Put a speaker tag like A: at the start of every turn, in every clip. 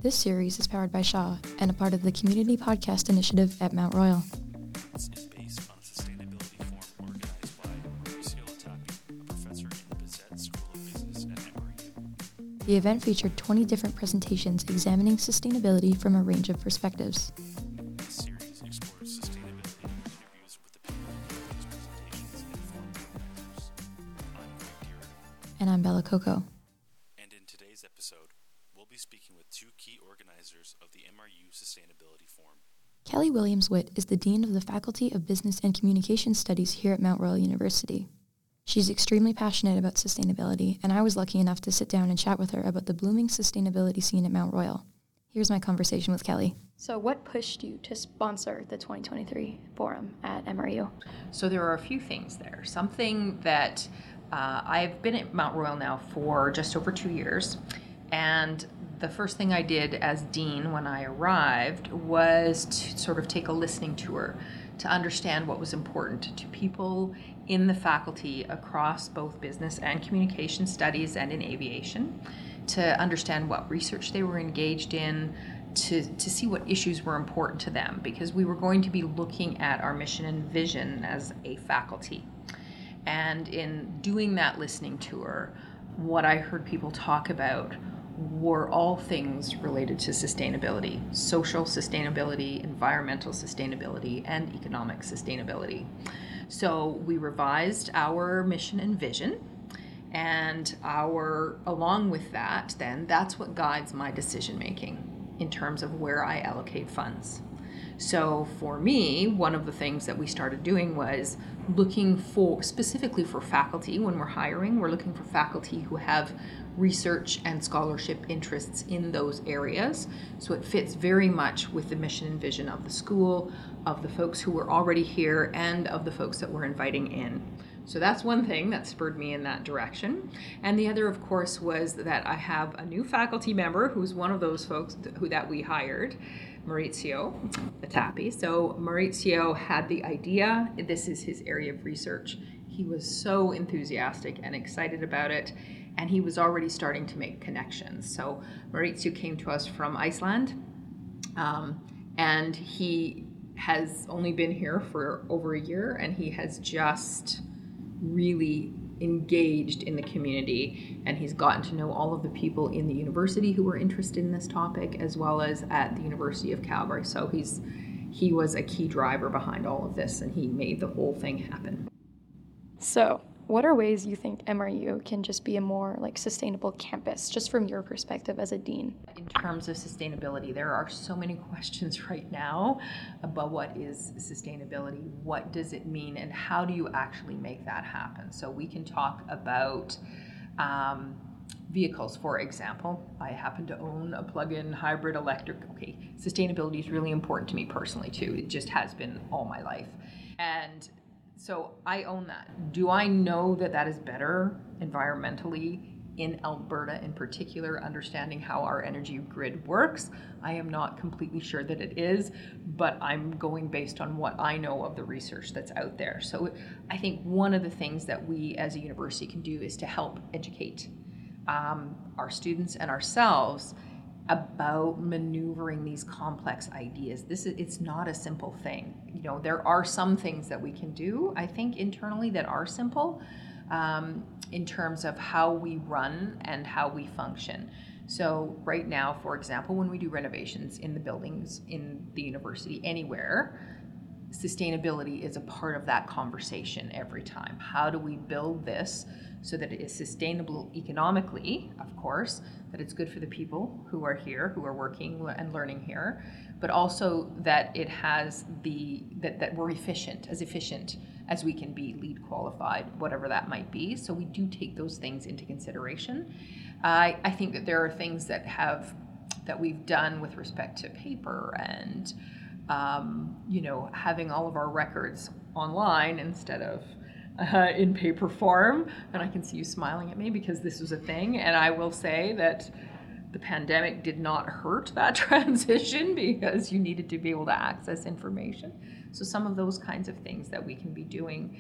A: This series is powered by Shaw and a part of the Community Podcast Initiative at Mount Royal.
B: Is based on a sustainability forum organized by Mauricio Latapi, a professor in the Bizet School of Business at MRU.
A: The event featured 20 different presentations examining sustainability from a range of perspectives.
B: This series explores sustainability in interviews with the people who gave these presentations and forum organizers. I'm Greg Deere.
A: And I'm Bella Coco.
B: And in today's episode, we'll be speaking with two key organizers of the MRU Sustainability Forum.
A: Kelly Williams-Witt is the Dean of the Faculty of Business and Communication Studies here at Mount Royal University. She's extremely passionate about sustainability, and I was lucky enough to sit down and chat with her about the blooming sustainability scene at Mount Royal. Here's my conversation with Kelly. So what pushed you to sponsor the 2023 forum at MRU?
C: So there are a few things there. Something that I've been at Mount Royal now for just over 2 years, and the first thing I did as dean when I arrived was to sort of take a listening tour to understand what was important to people in the faculty across both business and communication studies and in aviation, to understand what research they were engaged in, to see what issues were important to them, because we were going to be looking at our mission and vision as a faculty. And in doing that listening tour, what I heard people talk about were all things related to sustainability: social sustainability, environmental sustainability, and economic sustainability. So we revised our mission and vision, and along with that, then that's what guides my decision making in terms of where I allocate funds. So for me, one of the things that we started doing was looking for, specifically for faculty, when we're hiring, we're looking for faculty who have research and scholarship interests in those areas. So it fits very much with the mission and vision of the school, of the folks who were already here, and of the folks that we're inviting in. So that's one thing that spurred me in that direction. And the other, of course, was that I have a new faculty member who's one of those folks that we hired, Mauricio Latapi. So Mauricio had the idea. This is his area of research. He was so enthusiastic and excited about it, and he was already starting to make connections. So Mauricio came to us from Iceland, and he has only been here for over a year, and he has just really engaged in the community, and he's gotten to know all of the people in the university who were interested in this topic, as well as at the University of Calgary. So he was a key driver behind all of this, and he made the whole thing happen.
A: So what are ways you think MRU can just be a more sustainable campus, just from your perspective as a dean?
C: In terms of sustainability, there are so many questions right now about what is sustainability, what does it mean, and how do you actually make that happen? So we can talk about vehicles, for example. I happen to own a plug-in hybrid electric. Okay, sustainability is really important to me personally too. It just has been all my life. And so I own that. Do I know that that is better environmentally in Alberta in particular, understanding how our energy grid works? I am not completely sure that it is, but I'm going based on what I know of the research that's out there. So I think one of the things that we as a university can do is to help educate our students and ourselves about maneuvering these complex ideas. It's not a simple thing. There are some things that we can do, I think, internally that are simple in terms of how we run and how we function. So right now, for example, when we do renovations in the buildings in the university, anywhere, sustainability is a part of that conversation every time. How do we build this so that it is sustainable economically, of course, that it's good for the people who are here, who are working and learning here, but also that it has that we're efficient as we can be, LEED qualified, whatever that might be. So we do take those things into consideration. I think that there are things that we've done with respect to paper and having all of our records online instead of in paper form. And I can see you smiling at me because this was a thing. And I will say that the pandemic did not hurt that transition because you needed to be able to access information. So some of those kinds of things that we can be doing,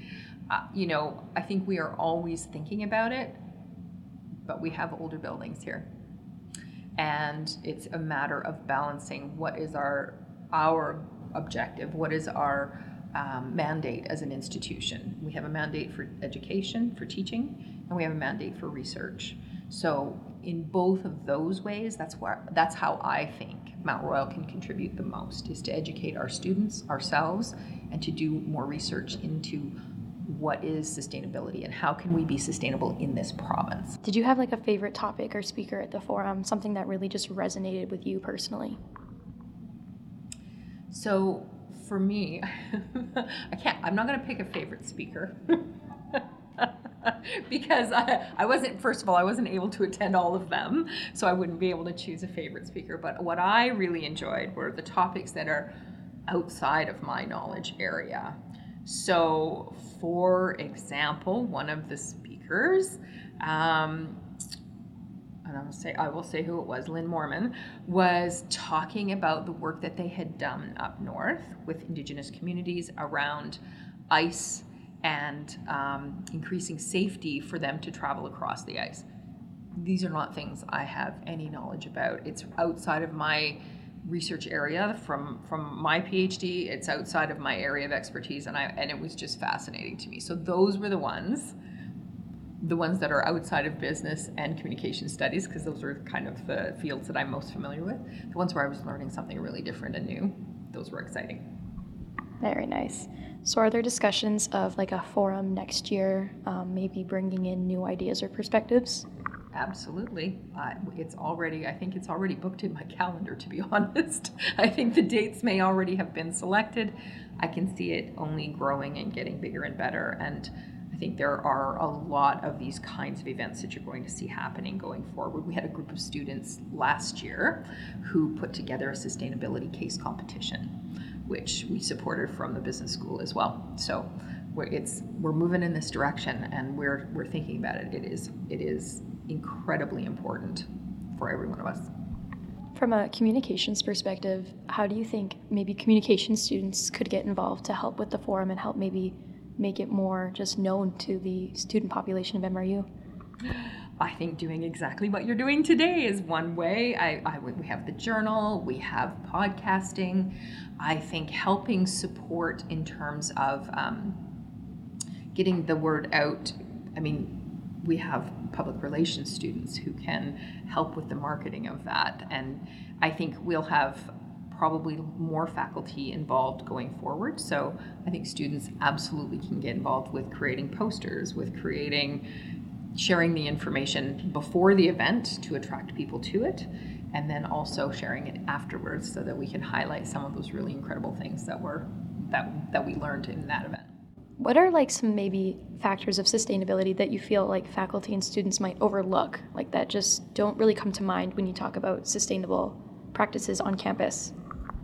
C: I think we are always thinking about it, but we have older buildings here. And it's a matter of balancing what is our objective, what is our mandate as an institution. We have a mandate for education, for teaching, and we have a mandate for research. So in both of those ways, that's how I think Mount Royal can contribute the most, is to educate our students, ourselves, and to do more research into what is sustainability and how can we be sustainable in this province.
A: Did you have like a favorite topic or speaker at the forum, something that really just resonated with you personally?
C: So for me, I'm not going to pick a favorite speaker. Because I wasn't able to attend all of them, so I wouldn't be able to choose a favorite speaker. But what I really enjoyed were the topics that are outside of my knowledge area. So, for example, one of the speakers, and I will say who it was, Lynn Mormon, was talking about the work that they had done up north with Indigenous communities around ice and increasing safety for them to travel across the ice. These are not things I have any knowledge about. It's outside of my research area from my PhD. It's outside of my area of expertise, and it was just fascinating to me. So those were the ones that are outside of business and communication studies, because those are kind of the fields that I'm most familiar with. The ones where I was learning something really different and new, those were exciting.
A: Very nice. So are there discussions of like a forum next year, maybe bringing in new ideas or perspectives?
C: Absolutely. I think it's already booked in my calendar, to be honest. I think the dates may already have been selected. I can see it only growing and getting bigger and better. And I think there are a lot of these kinds of events that you're going to see happening going forward. We had a group of students last year who put together a sustainability case competition, which we supported from the business school as well. So we're moving in this direction, and we're thinking about it. It is incredibly important for every one of us.
A: From a communications perspective, how do you think maybe communication students could get involved to help with the forum and help maybe make it more just known to the student population of MRU?
C: I think doing exactly what you're doing today is one way. We have the journal, we have podcasting. I think helping support in terms of getting the word out. I mean, we have public relations students who can help with the marketing of that. And I think we'll have probably more faculty involved going forward. So I think students absolutely can get involved with creating posters, with sharing the information before the event to attract people to it, and then also sharing it afterwards so that we can highlight some of those really incredible things that we learned in that event.
A: What are like some maybe factors of sustainability that you feel like faculty and students might overlook, like that just don't really come to mind when you talk about sustainable practices on campus?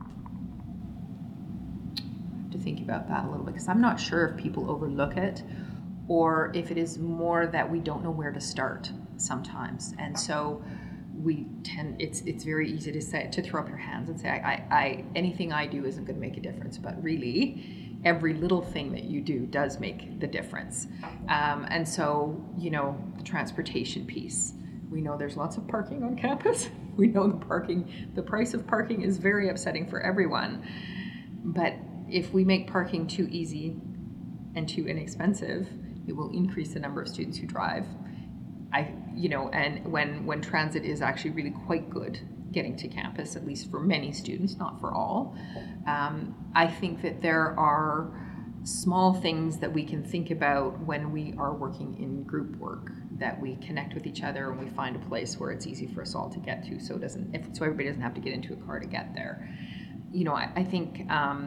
C: I have to think about that a little bit, because I'm not sure if people overlook it or if it is more that we don't know where to start sometimes. And so it's very easy to throw up your hands and say, I anything I do isn't going to make a difference, but really every little thing that you do does make the difference. And so, the transportation piece, we know there's lots of parking on campus. We know the price of parking is very upsetting for everyone. But if we make parking too easy and too inexpensive, it will increase the number of students who drive. And when transit is actually really quite good getting to campus, at least for many students, not for all, I think that there are small things that we can think about when we are working in group work, that we connect with each other and we find a place where it's easy for us all to get to, so everybody doesn't have to get into a car to get there. I think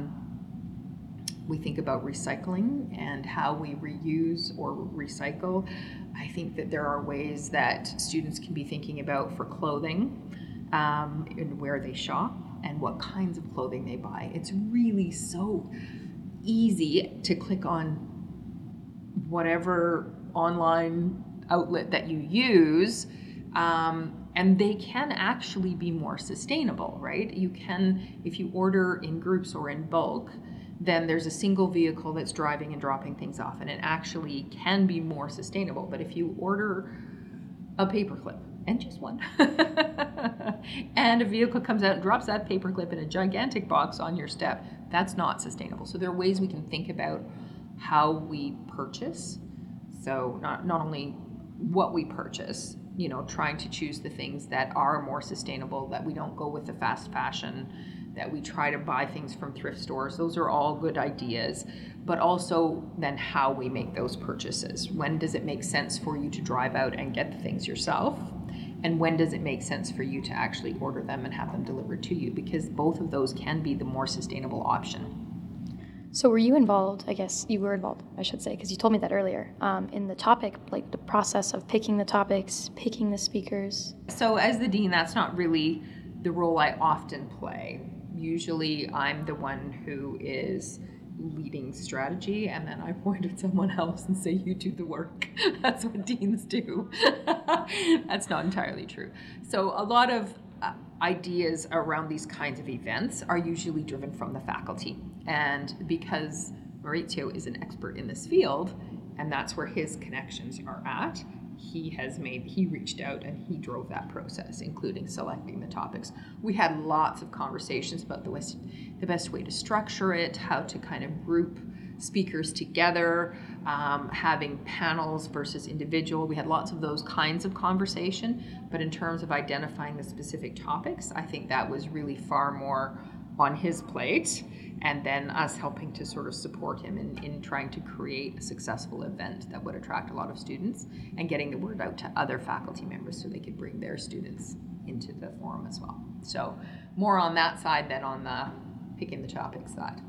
C: we think about recycling and how we reuse or recycle. I think that there are ways that students can be thinking about for clothing, and where they shop and what kinds of clothing they buy. It's really so easy to click on whatever online outlet that you use, and they can actually be more sustainable, right? You can, if you order in groups or in bulk, then there's a single vehicle that's driving and dropping things off, and it actually can be more sustainable. But if you order a paperclip and just one, and a vehicle comes out and drops that paperclip in a gigantic box on your step, that's not sustainable. So there are ways we can think about how we purchase. So not only what we purchase, trying to choose the things that are more sustainable, that we don't go with the fast fashion, that we try to buy things from thrift stores. Those are all good ideas, but also then how we make those purchases. When does it make sense for you to drive out and get the things yourself? And when does it make sense for you to actually order them and have them delivered to you? Because both of those can be the more sustainable option.
A: So were you involved, I guess you were involved, I should say, because you told me that earlier, in the topic, like the process of picking the topics, picking the speakers?
C: So as the dean, that's not really the role I often play. Usually I'm the one who is leading strategy, and then I point at someone else and say, you do the work. That's what deans do. That's not entirely true. So a lot of ideas around these kinds of events are usually driven from the faculty. And because Maurizio is an expert in this field, and that's where his connections are at, he reached out and he drove that process, including selecting the topics. We had lots of conversations about the best way to structure it, how to kind of group speakers together, having panels versus individual. We had lots of those kinds of conversation, but in terms of identifying the specific topics, I think that was really far more on his plate, and then us helping to sort of support him in trying to create a successful event that would attract a lot of students and getting the word out to other faculty members so they could bring their students into the forum as well. So more on that side than on the picking the topic side.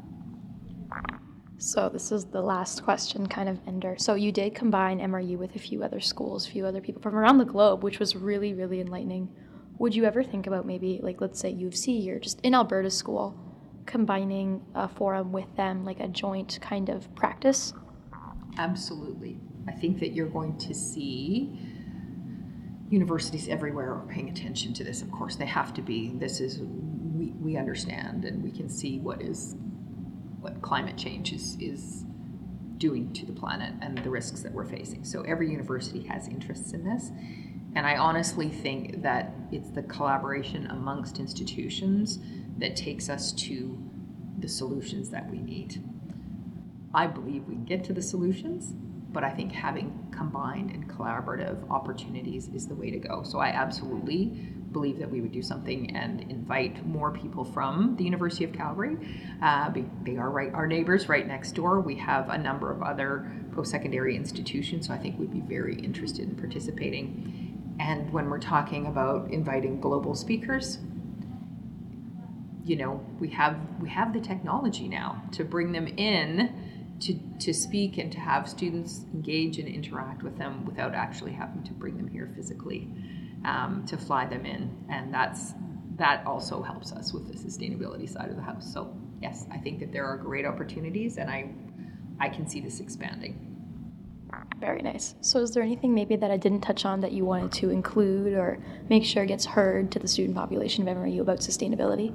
A: So this is the last question, kind of ender. So you did combine MRU with a few other schools, a few other people from around the globe, which was really, really enlightening. Would you ever think about maybe, like, let's say U of C or just in Alberta school, combining a forum with them, like a joint kind of practice?
C: Absolutely. I think that you're going to see universities everywhere are paying attention to this. Of course, they have to be. We understand, and we can see what climate change is doing to the planet and the risks that we're facing. So every university has interests in this. And I honestly think that it's the collaboration amongst institutions that takes us to the solutions that we need. I believe we can get to the solutions, but I think having combined and collaborative opportunities is the way to go. So I absolutely believe that we would do something and invite more people from the University of Calgary. They are our neighbors right next door. We have a number of other post-secondary institutions, so I think we'd be very interested in participating. And when we're talking about inviting global speakers, we have the technology now to bring them in to speak and to have students engage and interact with them without actually having to bring them here physically, to fly them in. And that also helps us with the sustainability side of the house. So yes, I think that there are great opportunities, and I can see this expanding.
A: Very nice. So is there anything maybe that I didn't touch on that you wanted to include or make sure gets heard to the student population of MRU about sustainability?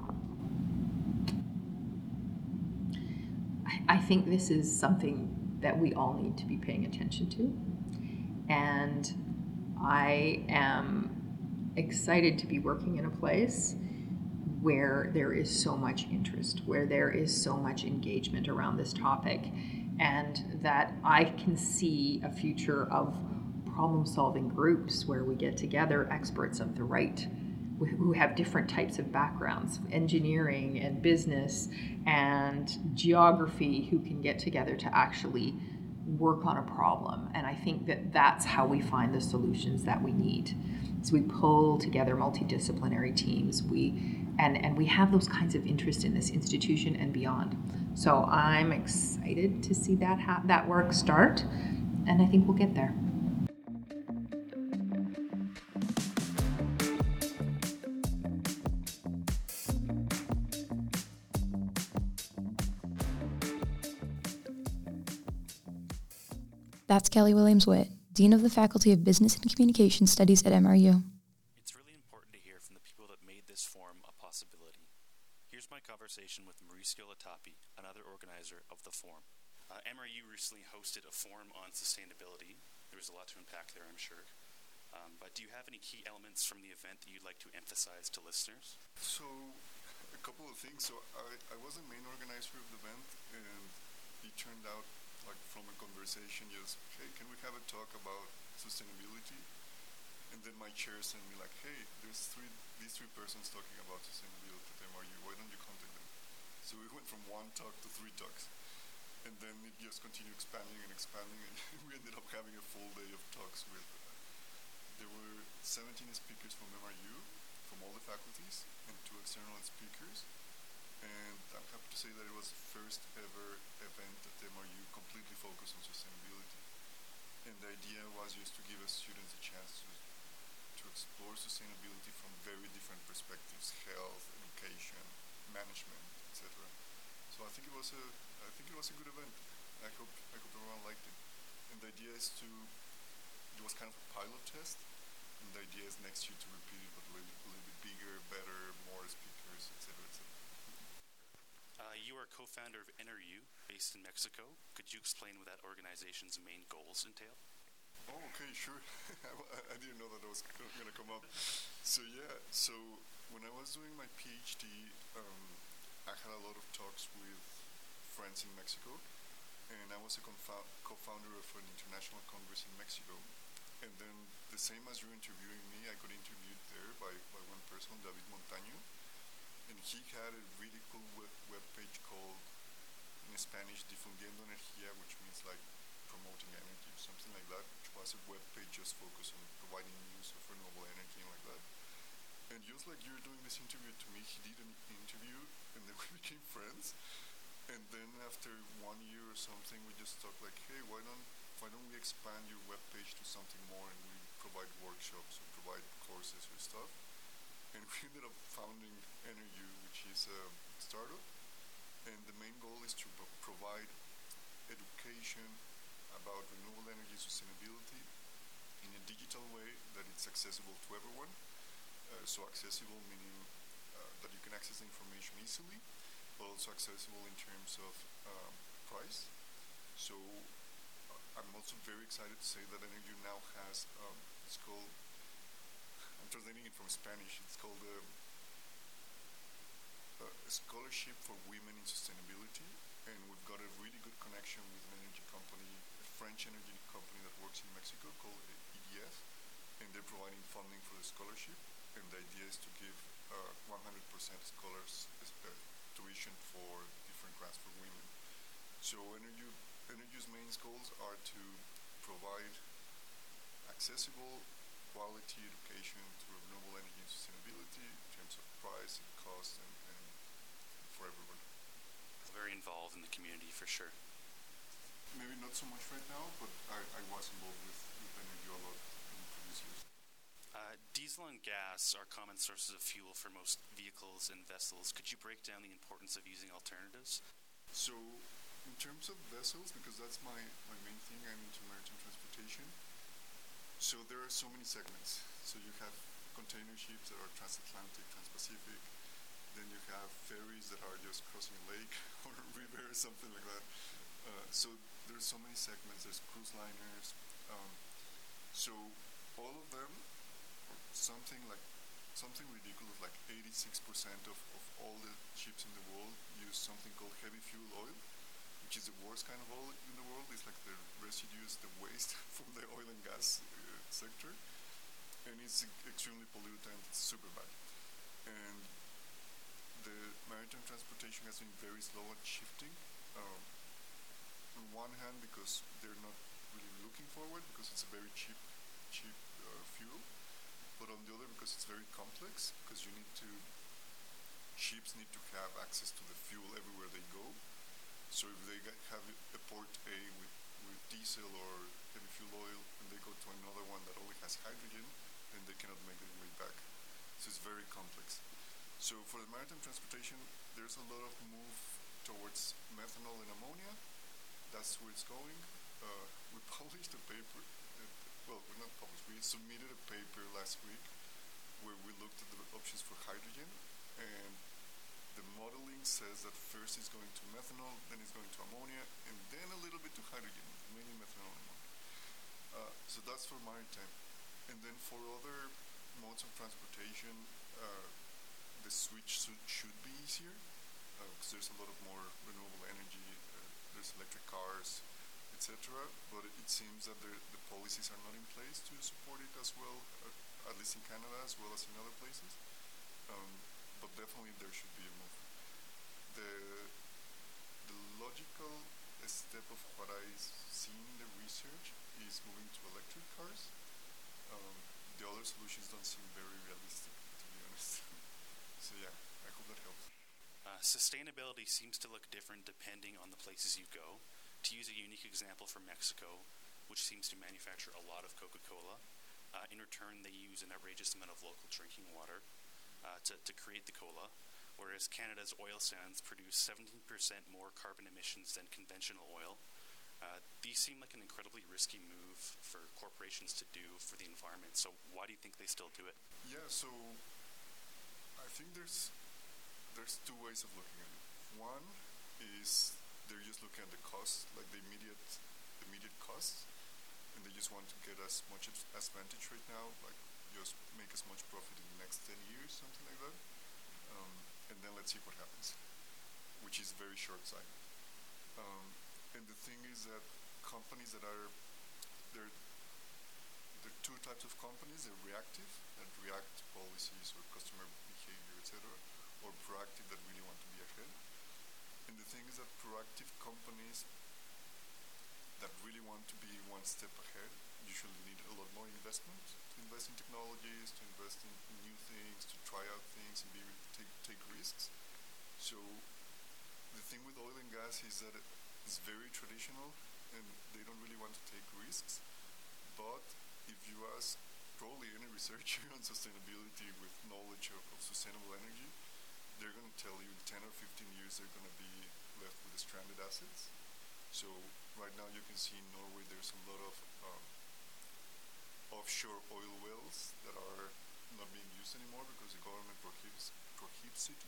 C: I think this is something that we all need to be paying attention to. And I am excited to be working in a place where there is so much interest, where there is so much engagement around this topic, and that I can see a future of problem-solving groups where we get together experts of the right, who have different types of backgrounds, engineering and business and geography, who can get together to actually work on a problem. And I think that that's how we find the solutions that we need. So we pull together multidisciplinary teams. We have those kinds of interest in this institution and beyond. So I'm excited to see that work start, and I think we'll get there.
A: That's Kelly Williams-Witt, Dean of the Faculty of Business and Communication Studies at MRU.
B: It's really important to hear from the people that made this forum a possibility. Here's my conversation with Maurizio Latappi, another organizer of the forum. MRU recently hosted a forum on sustainability. There was a lot to unpack there, I'm sure. But do you have any key elements from the event that you'd like to emphasize to listeners?
D: So, a couple of things. So, I was the main organizer of the event, and it turned out, like, from a conversation, just, hey, can we have a talk about sustainability? And then my chair sent me like, hey, there's these three persons talking about sustainability at MRU. Why don't you contact them? So we went from one talk to three talks. And then it just continued expanding, and we ended up having a full day of talks with, there were 17 speakers from MRU, from all the faculties, and 2 external speakers. And I'm happy to say that it was the first ever event at MRU completely focused on sustainability. And the idea was just to give us students a chance to explore sustainability from very different perspectives: health, education, management, etc. So I think it was a good event. I hope everyone liked it. And the idea is it was kind of a pilot test, and the idea is next year to repeat it, but a little bit bigger, better, more speakers, etc., etc.
B: You are co-founder of NRU, based in Mexico. Could you explain what that organization's main goals entail?
D: Oh, okay, sure. I didn't know that was going to come up. So when I was doing my PhD, I had a lot of talks with friends in Mexico, and I was a co-founder of an international congress in Mexico. And then, the same as you're interviewing me, I got interviewed there by one person, David Montaño, and he had a really cool web page called, in Spanish, Difundiendo Energía, which means like promoting energy, something like that, which was a web page just focused on providing news of renewable energy and like that. And just like you're doing this interview to me, he did an interview, and then we became friends. And then after 1 year or something, we just talked like, hey, why don't we expand your web page to something more, and we provide workshops or provide courses or stuff. And we ended up founding NRU, which is a startup. And the main goal is to provide education about renewable energy sustainability in a digital way that it's accessible to everyone. So accessible meaning that you can access the information easily, but also accessible in terms of price. So I'm also very excited to say that NRU now has, it's called, I'm translating it from Spanish, it's called a scholarship for women in sustainability, and we've got a really good connection with an energy company, a French energy company that works in Mexico called EDF, and they're providing funding for the scholarship, and the idea is to give 100% scholars tuition for different grants for women. So NRU's main goals are to provide accessible, quality education through renewable energy and sustainability in terms of price and cost and for everybody.
B: Very involved in the community for sure.
D: Maybe not so much right now, but I was involved with NRU a lot in previous years.
B: Diesel and gas are common sources of fuel for most vehicles and vessels. Could you break down the importance of using alternatives?
D: So, in terms of vessels, because that's my main thing, I'm into maritime transportation. So there are so many segments. So you have container ships that are transatlantic, transpacific. Then you have ferries that are just crossing a lake or a river or something like that. So there's so many segments. There's cruise liners. So all of them, something ridiculous, like 86% of all the ships in the world use something called heavy fuel oil, which is the worst kind of oil in the world. It's like the residues, the waste from the oil and gas sector, and it's extremely pollutant. It's super bad. And the maritime transportation has been very slow at shifting. On one hand, because they're not really looking forward, because it's a very cheap fuel, but on the other, because it's very complex, because ships need to have access to the fuel everywhere they go. So if they have a port A with diesel or heavy fuel oil, and they go to another one that only has hydrogen, then they cannot make their way back. So it's very complex. So for the maritime transportation, there's a lot of move towards methanol and ammonia. That's where it's going. We published a paper, we're not published, we submitted a paper last week where we looked at the options for hydrogen, and the modeling says that first it's going to methanol, then it's going to ammonia, and then a little bit to hydrogen, mainly methanol and ammonia. So that's for maritime. And then for other modes of transportation, the switch should be easier because there's a lot of more renewable energy. There's electric cars, etc. But it seems that the policies are not in place to support it as well, at least in Canada as well as in other places. But definitely there should be a move. The logical step of what I see in the research is moving to electric cars. The other solutions don't seem very realistic, to be honest. So yeah, I hope that helps.
B: Sustainability seems to look different depending on the places you go. To use a unique example from Mexico, which seems to manufacture a lot of Coca-Cola, in return they use an outrageous amount of local drinking water to create the cola, whereas Canada's oil sands produce 17% more carbon emissions than conventional oil. These seem like an incredibly risky move for corporations to do for the environment, so why do you think they still do it?
D: Yeah, so I think there's two ways of looking at it. One is they're just looking at the cost, like the immediate costs, and they just want to get as much advantage right now, like just make as much profit in the next 10 years, something like that, and then let's see what happens, which is very short-sighted. And the thing is that companies there are two types of companies. They're reactive, that react to policies or customer behavior, etc., or proactive, that really want to be ahead. And the thing is that proactive companies that really want to be one step ahead usually need a lot more investment, to invest in technologies, to invest in new things, to try out things and take risks. So the thing with oil and gas is that it's very traditional and they don't really want to take risks. But if you ask probably any researcher on sustainability with knowledge of sustainable energy, they're going to tell you in 10 or 15 years they're going to be left with stranded assets. So right now you can see in Norway there's a lot of offshore oil wells that are not being used anymore because the government prohibits it.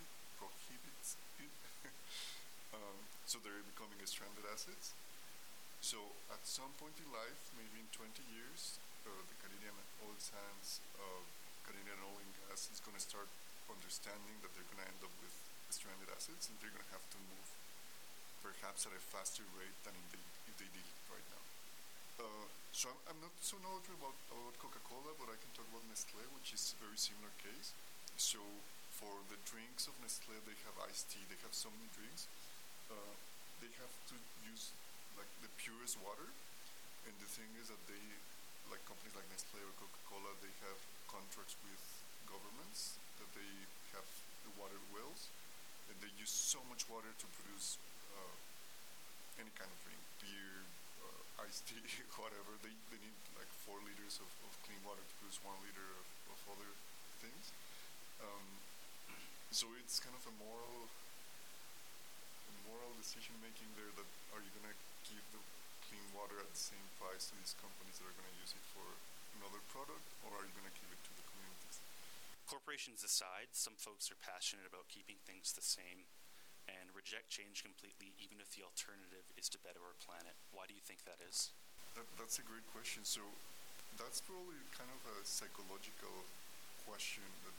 D: So they're becoming stranded assets. So at some point in life, maybe in 20 years, the Canadian oil sands, Canadian oil and gas is going to start understanding that they're going to end up with stranded assets and they're going to have to move perhaps at a faster rate than if they did it right now. So I'm not so knowledgeable about Coca-Cola, but I can talk about Nestlé, which is a very similar case. So for the drinks of Nestlé, they have iced tea, they have so many drinks. They have to use like the purest water, and the thing is that they, like companies like Nestlé or Coca-Cola, they have contracts with governments that they have the water wells, and they use so much water to produce any kind of drink, beer, iced tea, whatever. They need like 4 liters of clean water to produce 1 liter of other things. So it's kind of a moral decision making there, that are you going to give the clean water at the same price to these companies that are going to use it for another product, or are you going to give it to the communities?
B: Corporations aside, some folks are passionate about keeping things the same and reject change completely, even if the alternative is to better our planet. Why do you think that is?
D: That's a great question. So that's probably kind of a psychological question that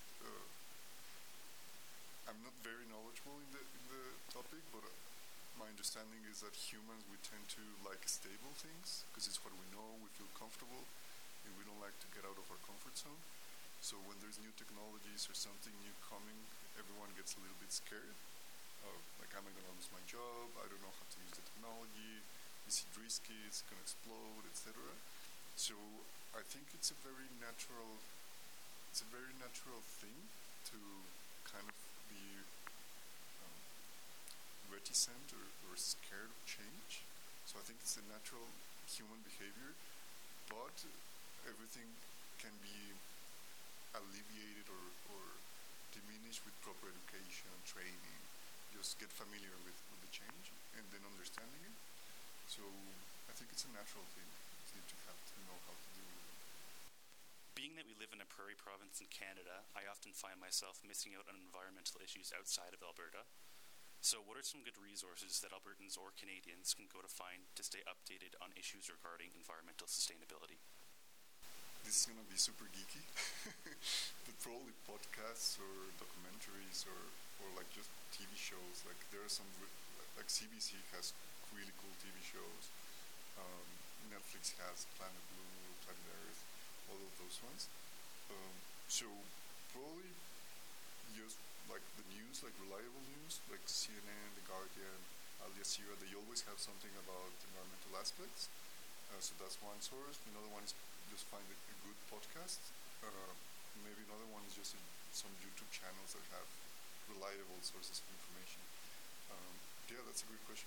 D: I'm not very knowledgeable in the topic, but my understanding is that humans, we tend to like stable things because it's what we know, we feel comfortable, and we don't like to get out of our comfort zone. So when there's new technologies or something new coming, everyone gets a little bit scared. Like, am I going to lose my job? I don't know how to use the technology. Is it risky? It's going to explode, etc. So I think it's a very natural thing to kind of be reticent or scared of change. So I think it's a natural human behavior, but everything can be alleviated or diminished with proper education and training. Just get familiar with the change and then understanding it. So I think it's a natural thing to have to know how to deal with it.
B: Being that we live in a prairie province in Canada, I often find myself missing out on environmental issues outside of Alberta. So what are some good resources that Albertans or Canadians can go to find to stay updated on issues regarding environmental sustainability?
D: this is going to be super geeky, but probably podcasts or documentaries or like just TV shows. Like there are some, like CBC has really cool TV shows. Netflix has Planet Blue, Planet Earth, all of those ones. So probably just like the news, like reliable news, like CNN, The Guardian, Al Jazeera, they always have something about environmental aspects. So that's one source. Another one is just find a good podcast. Maybe another one is just some YouTube channels that have reliable sources of information. Yeah, that's a good question.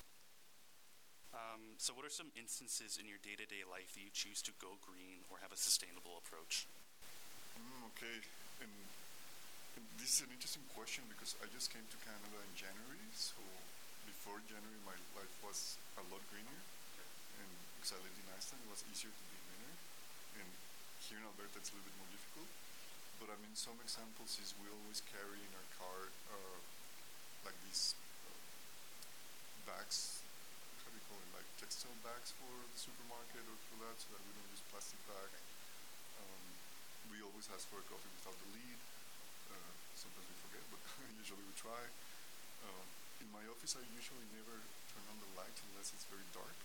B: So what are some instances in your day-to-day life that you choose to go green or have a sustainable approach?
D: Okay, and this is an interesting question because I just came to Canada in January, so before January my life was a lot greener, and because I lived in Iceland it was easier to be greener, and here in Alberta it's a little bit more difficult. But I mean, some examples is we always carry in our car like these bags, how do you call it, like textile bags for the supermarket or for that, so that we don't use plastic bag. We always ask for a coffee without the lid. Sometimes we forget, but usually we try. In my office, I usually never turn on the light unless it's very dark.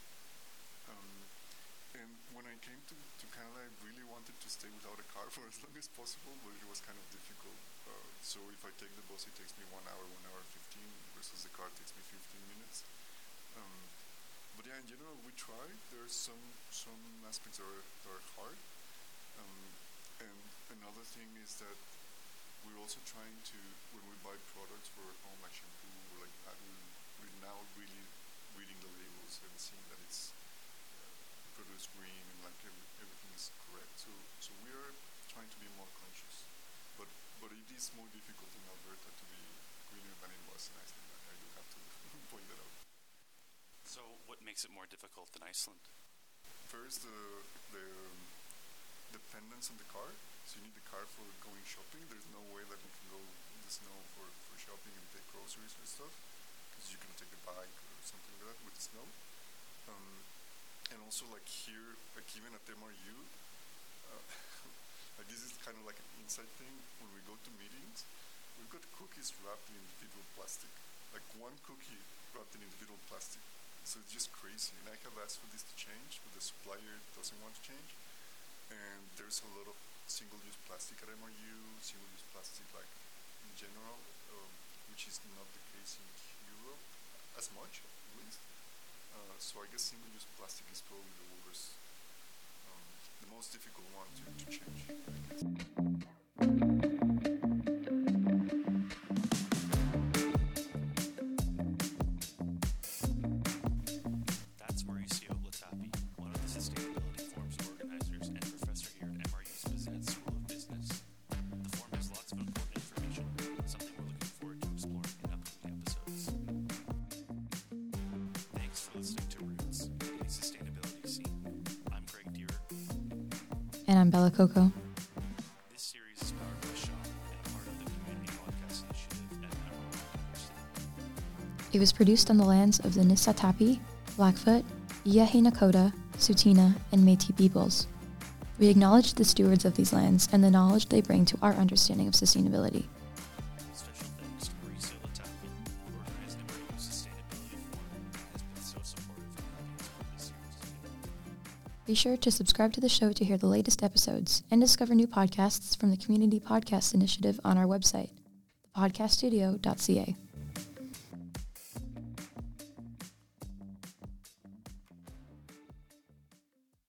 D: And when I came to Canada, I really wanted to stay without a car for as long as possible, but it was kind of difficult. So if I take the bus, it takes me 1 hour, 1 hour 15, versus the car takes me 15 minutes. But yeah, in general, we try. There are some aspects that are hard. And another thing is that we're also trying to, when we buy products for home, like shampoo or like that, we're now really reading the labels and seeing that it's produced green and like everything is correct. So we are trying to be more conscious. But it is more difficult in Alberta to be greener than it was in Iceland. I do have to point that out.
B: So what makes it more difficult than Iceland?
D: First, the dependence on the car. So you need the car for going shopping. There's no way that you can go in the snow for shopping and take groceries or stuff, because you can take a bike or something like that with the snow. And also like here, like even at MRU, like this is kind of like an inside thing. When we go to meetings, we've got cookies wrapped in individual plastic. Like one cookie wrapped in individual plastic. So it's just crazy. And I have asked for this to change, but the supplier doesn't want to change. And there's a lot of single-use plastic at MRU, single-use plastic like in general, which is not the case in Europe as much, at least. So I guess single-use plastic is probably the worst, the most difficult one to change, I guess.
B: That's Mauricio Latapi, one of the sustainability forum's organizers and professor here at MRU's Bizet School of Business. The forum has lots of important information, something we're looking forward to exploring in upcoming episodes. Thanks for listening to Roots, the sustainability scene. I'm Greg Deere.
A: And I'm Bella Coco.
B: This series is powered by Shaw and a part of the Community Podcast Initiative at Mount Royal University.
A: It was produced on the lands of the Niitsitapi, Blackfoot, Iahe Nakota, Tsuut'ina, and Métis peoples. We acknowledge the stewards of these lands and the knowledge they bring to our understanding of sustainability.
B: Special thanks to Mauricio Latapi, who organized MRU's Sustainability Forum and has been so supportive in helping us put this series together.
A: Be sure to subscribe to the show to hear the latest episodes and discover new podcasts from the Community Podcast Initiative on our website, thepodcaststudio.ca.